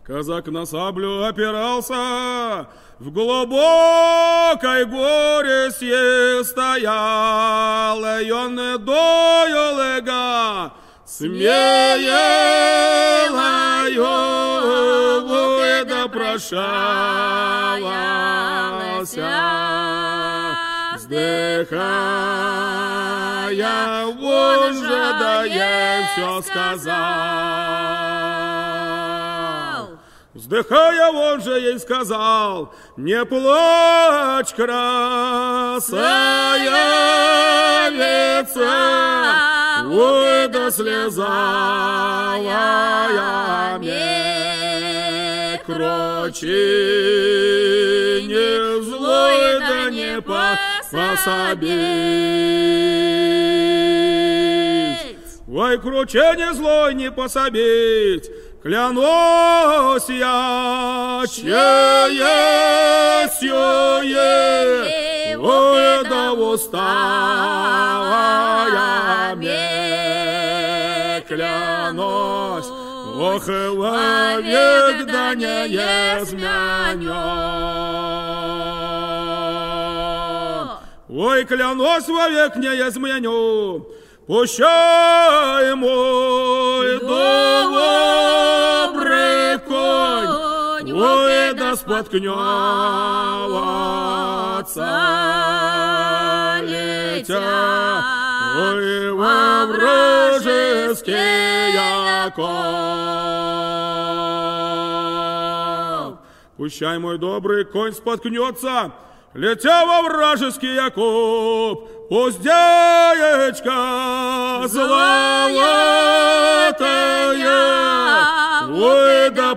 Казак на саблю опирался, в глубокой горести стоял, и он дойлыга смеяла его и допрошалася, вздыхая, он же да ей все сказал. Вздыхая, он же ей сказал: не плачь, красавица, ой, да слезая медь, крочи не злой, да не пособить. Ой, круче не злой, не пособить. Клянусь я честью, ой, да усталая медь, клянусь, ох, вовек да не изменю. Ой, клянусь, вовек не изменю. Пущай, мой добрый конь, ой, да споткнется, летя, ой, во вражеские окоп. Пущай, мой добрый конь, споткнется, летя во вражеский окоп. Пусть девочка золотая, ой, да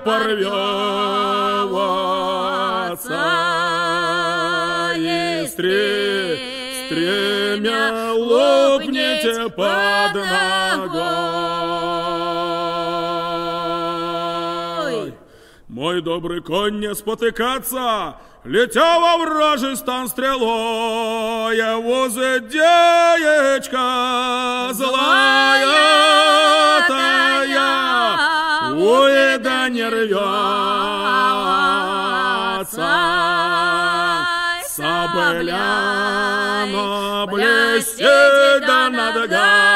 порвется, и стремя лопнете под ногой. Мой добрый конь, не спотыкаться, летя во вражий стан стрелой, возле девочка злая, ой, да не рвется, соболя, но блестит да над